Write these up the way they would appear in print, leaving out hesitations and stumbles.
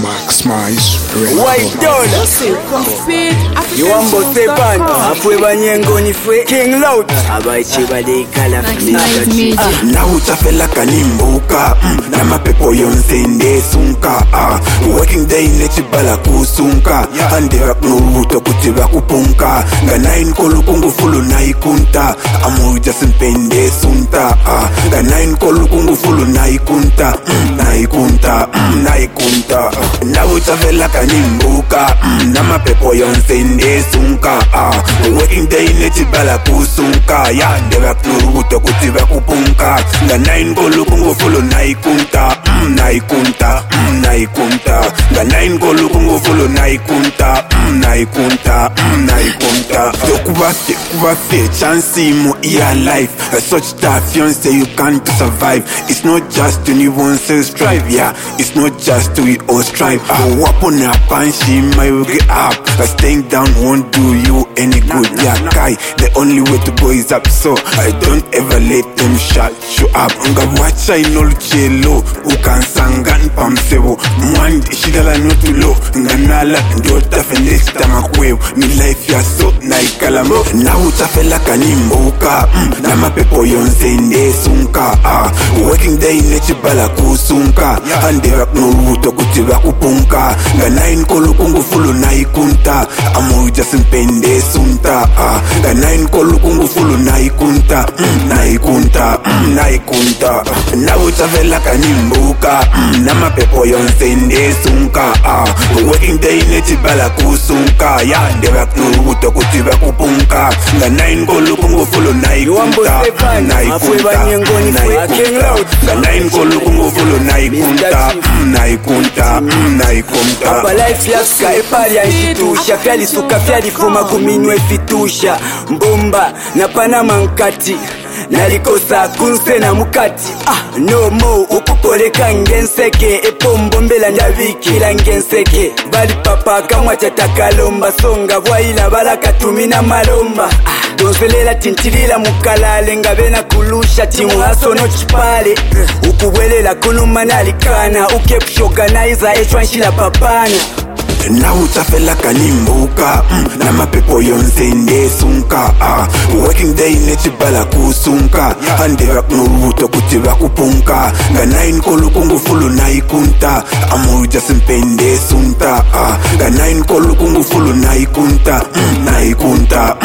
Maximize White Dollar You want to say band Afwe banyengo ni fwe King Loud Abaichi badekala Na utafela kanimbuka Na mapepo yonsende sunka Working day nechibala kusunka Ande rap nuruto kutiba kupunka Gana inkolu kungu fulu na ikunta Amuja simpende sunta Gana inkolu kungu fulu na ikunta Na ikunta Na utafela kanimbuka Na mapepo yonsende sunka Working day nechibala kusunka Ande rap nuruto kutiba kupunka Gana inkolu kungu fulu na ikunta Na ikunta Gana inkolu kungu fulu na ikunta Na ikunta Kubafe chance mo iya life Such that fiance you can't survive It's not just when you want to strive Yeah, it's not just we all strive Wapon a panshi my will get up Staying down won't do you any good Yeah, Kai, the only way to go is up So I don't ever let them shut you up Nga wacha inolu chelo Ukansangan pamsebo Mwandi shidala notulo Nga nala ndio tafendesta makwew Ni life ya so na ikalamo Na utafela kanimbuka Na mapepo yonsende sunka Working day nechibala kusunka Ande rap nuruto kutiba kupunka Gana inkolu kungu fulu na ikunta Amuja simpende sunta Gana inkolu kungu fulu na ikunta Na ikunta Na utafela kanimbuka Na mapepo yonsende sunka Working day nechibala kusunka Ande rap nuruto kutiba kupunka Gana inkolu kungu fulu na ikunta Na ikunta Gana inkolu kungu fulu na ikunta Na ikunta Apa life yaska epali anjitusha Fyali suka fyali fuma kuminwe fitusha Mbomba na panama nkati Nalikosa kunse na mukati No mo ukukoleka ngenseke Epombo mbela ndavikila ngenseke Bali papa kamwa chatakalomba Songa bwaila balaka tumina malomba Donzelela tintilila mukalale Ngabena kulusha timu haso no chipale Ukubwelela kunuma nalikana Ukepshoganiza echwanshila papana Na utafela kanimbuka Na mapepo yonsende sunka Working day nechibala kusunka Ande rap nuruto kutiba kupunka Gana inkolu kungu fulu na ikunta Amuja simpende sunta Gana inkolu kungu fulu na ikunta Na ikunta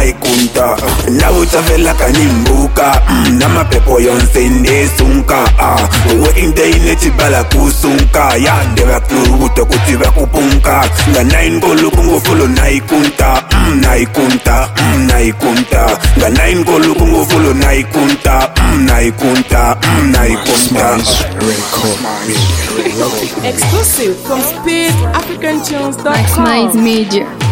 Na utafela kanimbuka Na mapepo yonsende sunka Working day nechibala kusunka Ande rap nuruto kutiba kupunka Gana inkolu kungu fulu na ikunta Na ikunta Gana inkolu kungu fulu na ikunta Na ikunta Exclusive from SpeedAfricanTunes.com. Maximize Media.